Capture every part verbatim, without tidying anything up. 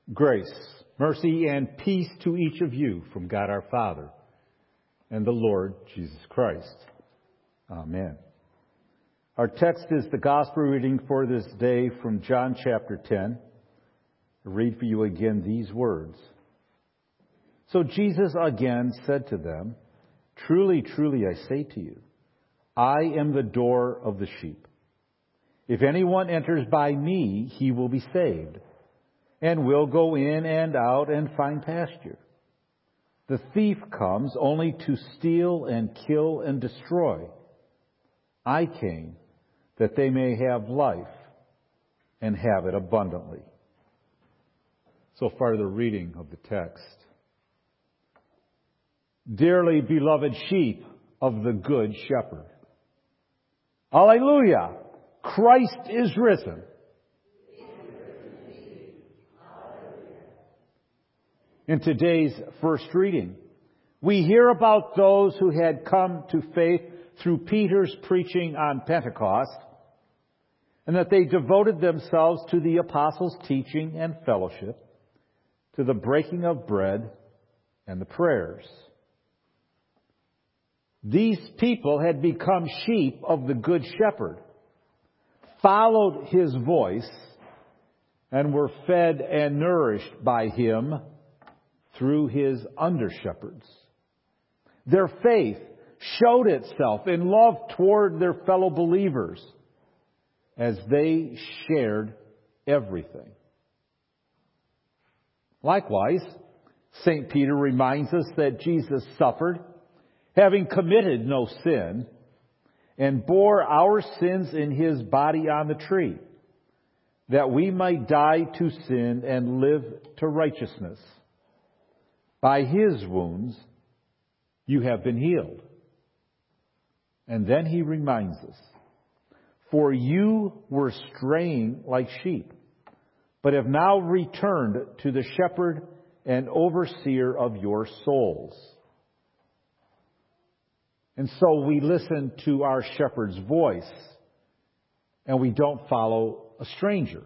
Grace, mercy, and peace to each of you from God our Father and the Lord Jesus Christ. Amen. Our text is the gospel reading for this day from John chapter ten. I read for you again these words. So Jesus again said to them, "Truly, truly, I say to you, I am the door of the sheep. If anyone enters by me, he will be saved, and will go in and out and find pasture. The thief comes only to steal and kill and destroy. I came that they may have life and have it abundantly." So far, the reading of the text. Dearly beloved sheep of the Good Shepherd. Alleluia! Christ is risen. In today's first reading, we hear about those who had come to faith through Peter's preaching on Pentecost, and that they devoted themselves to the apostles' teaching and fellowship, to the breaking of bread and the prayers. These people had become sheep of the Good Shepherd, followed His voice, and were fed and nourished by Him through His under-shepherds. Their faith showed itself in love toward their fellow believers as they shared everything. Likewise, Saint Peter reminds us that Jesus suffered, having committed no sin, and bore our sins in His body on the tree, that we might die to sin and live to righteousness. By His wounds you have been healed. And then he reminds us, "For you were straying like sheep, but have now returned to the shepherd and overseer of your souls." And so we listen to our shepherd's voice, and we don't follow a stranger.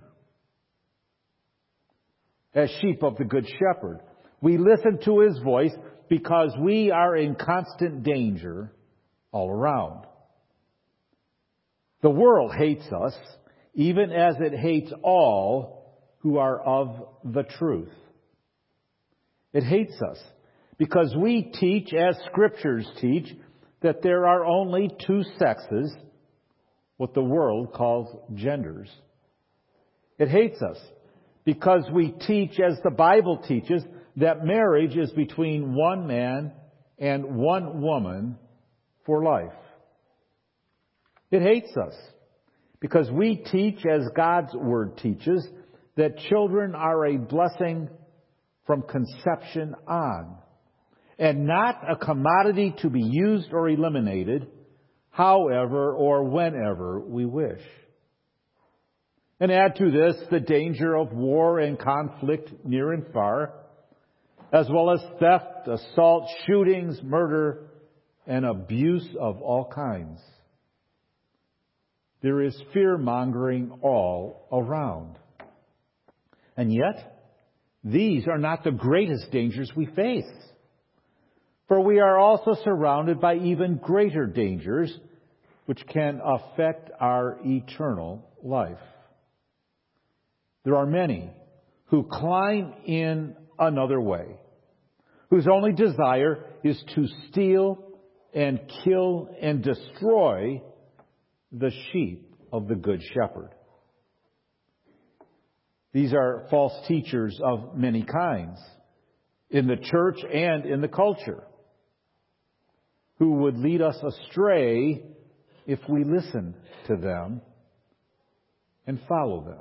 As sheep of the Good Shepherd, we listen to His voice because we are in constant danger all around. The world hates us, even as it hates all who are of the truth. It hates us because we teach, as Scriptures teach, that there are only two sexes, what the world calls genders. It hates us because we teach, as the Bible teaches, that marriage is between one man and one woman for life. It hates us because we teach, as God's Word teaches, that children are a blessing from conception on, and not a commodity to be used or eliminated however or whenever we wish. And add to this the danger of war and conflict near and far, as well as theft, assault, shootings, murder, and abuse of all kinds. There is fear-mongering all around. And yet, these are not the greatest dangers we face. For we are also surrounded by even greater dangers which can affect our eternal life. There are many who climb in another way, whose only desire is to steal and kill and destroy the sheep of the Good Shepherd. These are false teachers of many kinds, in the church and in the culture, who would lead us astray if we listen to them and follow them.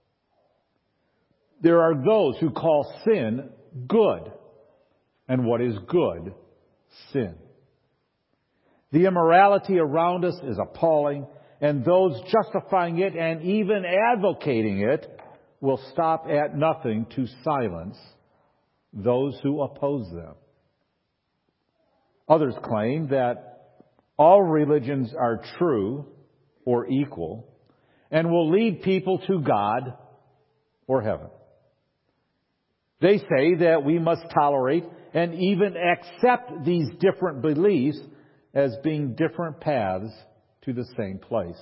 There are those who call sin good, and what is good, sin. The immorality around us is appalling, and those justifying it and even advocating it will stop at nothing to silence those who oppose them. Others claim that all religions are true or equal and will lead people to God or heaven. They say that we must tolerate and even accept these different beliefs as being different paths to the same place.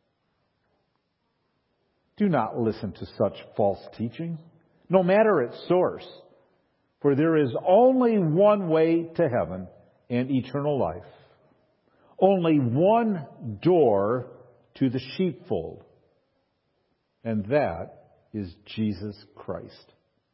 Do not listen to such false teaching, no matter its source, for there is only one way to heaven and eternal life. Only one door to the sheepfold, and that is Jesus Christ.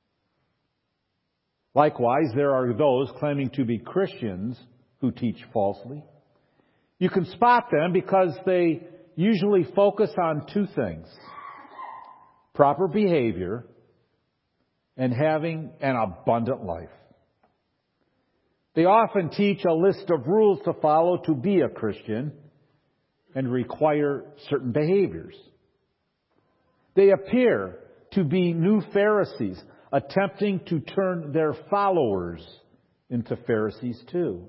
Likewise, there are those claiming to be Christians who teach falsely. You can spot them because they usually focus on two things: proper behavior and having an abundant life. They often teach a list of rules to follow to be a Christian and require certain behaviors. They appear to be new Pharisees, attempting to turn their followers into Pharisees too.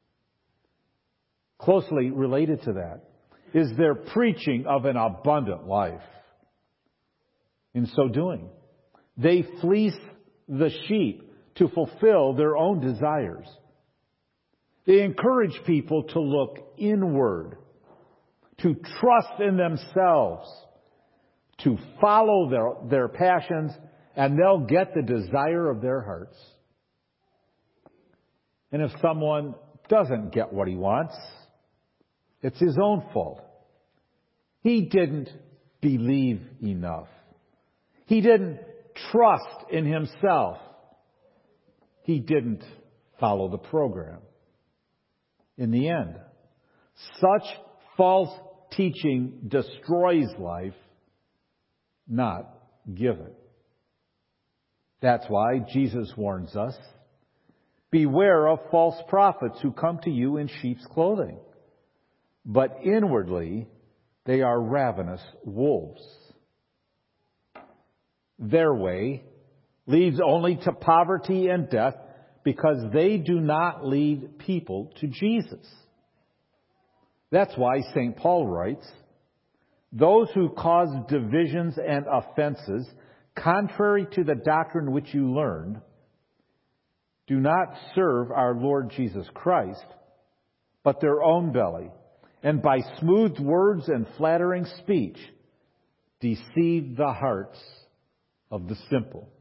Closely related to that is their preaching of an abundant life. In so doing, they fleece the sheep to fulfill their own desires. They encourage people to look inward, to trust in themselves, to follow their, their passions, and they'll get the desire of their hearts. And if someone doesn't get what he wants, it's his own fault. He didn't believe enough. He didn't trust in himself. He didn't follow the program. In the end, such false teaching destroys life, not give it. That's why Jesus warns us, beware of false prophets who come to you in sheep's clothing, but inwardly they are ravenous wolves. Their way leads only to poverty and death because they do not lead people to Jesus. That's why Saint Paul writes, those who cause divisions and offenses contrary to the doctrine which you learned do not serve our Lord Jesus Christ, but their own belly, and by smooth words and flattering speech deceive the hearts of the simple.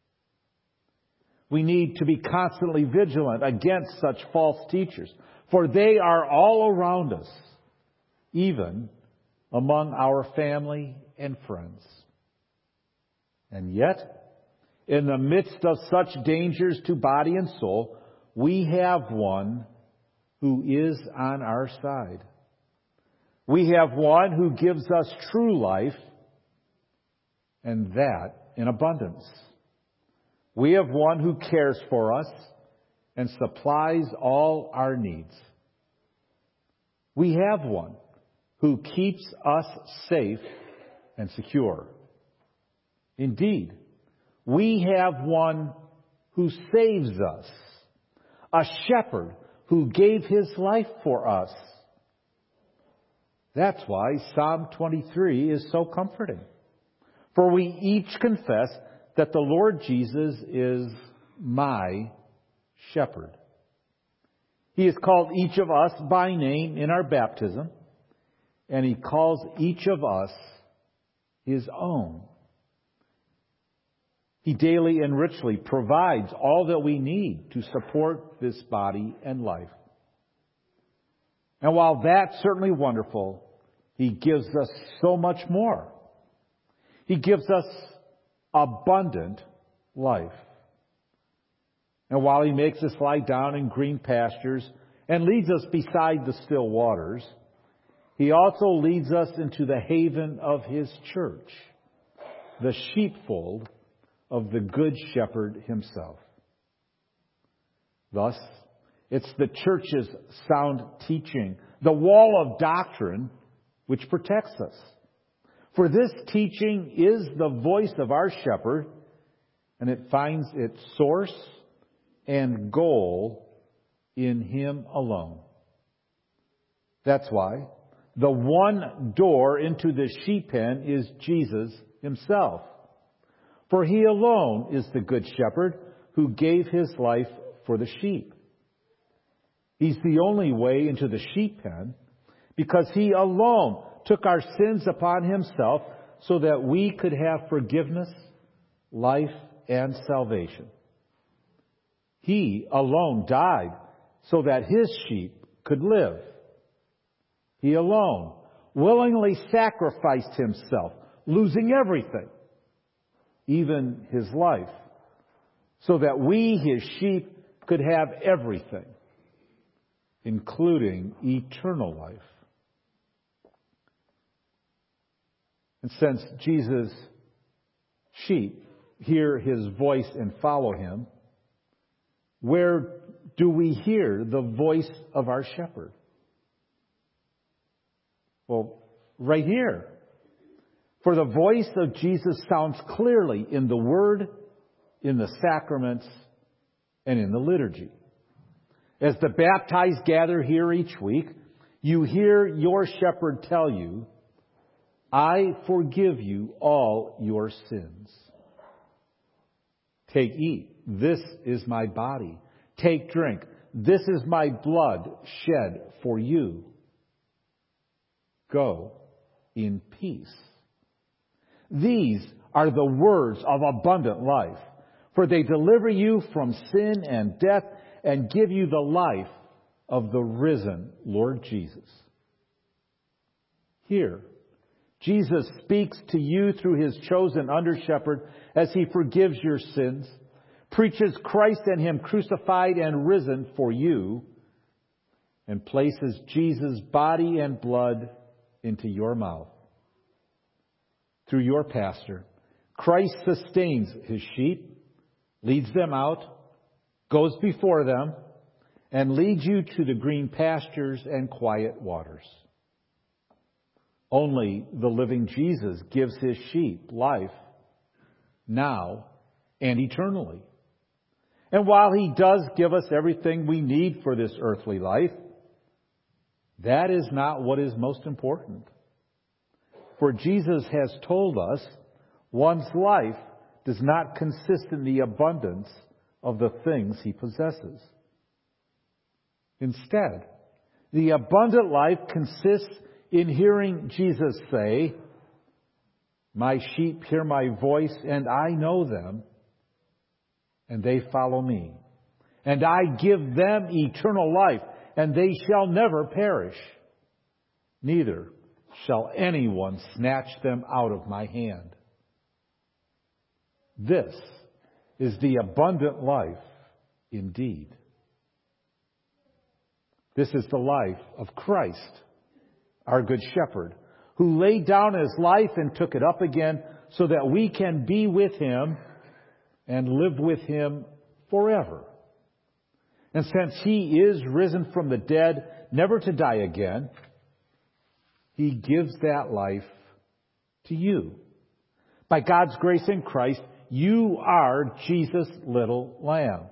We need to be constantly vigilant against such false teachers, for they are all around us, even among our family and friends. And yet, in the midst of such dangers to body and soul, we have one who is on our side. We have one who gives us true life, and that in abundance. We have one who cares for us and supplies all our needs. We have one who keeps us safe and secure. Indeed, we have one who saves us, a shepherd who gave his life for us. That's why Psalm twenty-three is so comforting. For we each confess that the Lord Jesus is my shepherd. He has called each of us by name in our baptism, and He calls each of us His own. He daily and richly provides all that we need to support this body and life. And while that's certainly wonderful, He gives us so much more. He gives us abundant life. And while He makes us lie down in green pastures and leads us beside the still waters, He also leads us into the haven of His church, the sheepfold of the Good Shepherd Himself. Thus, it's the church's sound teaching, the wall of doctrine, which protects us. For this teaching is the voice of our shepherd, and it finds its source and goal in Him alone. That's why the one door into the sheep pen is Jesus Himself. For he alone is the good shepherd who gave his life for the sheep. He's the only way into the sheep pen because he alone took our sins upon himself so that we could have forgiveness, life, and salvation. He alone died so that his sheep could live. He alone willingly sacrificed himself, losing everything, even his life, so that we, his sheep, could have everything, including eternal life. And since Jesus' sheep hear his voice and follow him, where do we hear the voice of our shepherd? Well, right here. For the voice of Jesus sounds clearly in the Word, in the sacraments, and in the liturgy. As the baptized gather here each week, you hear your shepherd tell you, I forgive you all your sins. Take, eat. This is my body. Take, drink. This is my blood shed for you. Go in peace. These are the words of abundant life, for they deliver you from sin and death and give you the life of the risen Lord Jesus. Here, Jesus speaks to you through his chosen under-shepherd as he forgives your sins, preaches Christ and him crucified and risen for you, and places Jesus' body and blood into your mouth. Through your pastor, Christ sustains his sheep, leads them out, goes before them, and leads you to the green pastures and quiet waters. Only the living Jesus gives his sheep life now and eternally. And while he does give us everything we need for this earthly life, that is not what is most important. For Jesus has told us one's life does not consist in the abundance of the things he possesses. Instead, the abundant life consists in hearing Jesus say, my sheep hear my voice, and I know them, and they follow me. And I give them eternal life, and they shall never perish. Neither shall anyone snatch them out of my hand. This is the abundant life indeed. This is the life of Christ, our good shepherd, who laid down his life and took it up again so that we can be with him and live with him forever. And since he is risen from the dead, never to die again, he gives that life to you. By God's grace in Christ, you are Jesus' little lamb.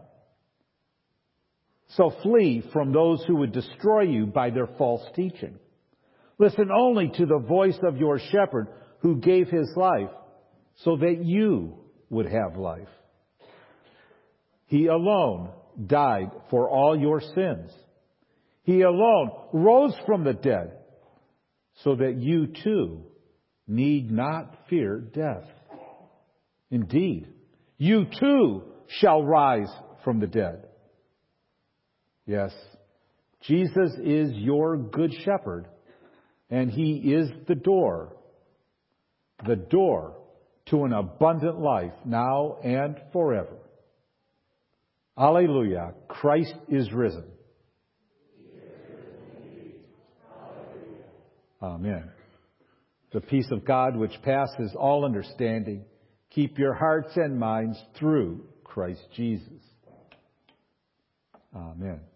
So flee from those who would destroy you by their false teaching. Listen only to the voice of your shepherd who gave his life so that you would have life. He alone died for all your sins. He alone rose from the dead so that you too need not fear death. Indeed, you too shall rise from the dead. Yes, Jesus is your good shepherd, and he is the door, the door to an abundant life now and forever. Alleluia, Christ is risen. Amen. The peace of God, which passes all understanding, keep your hearts and minds through Christ Jesus. Amen.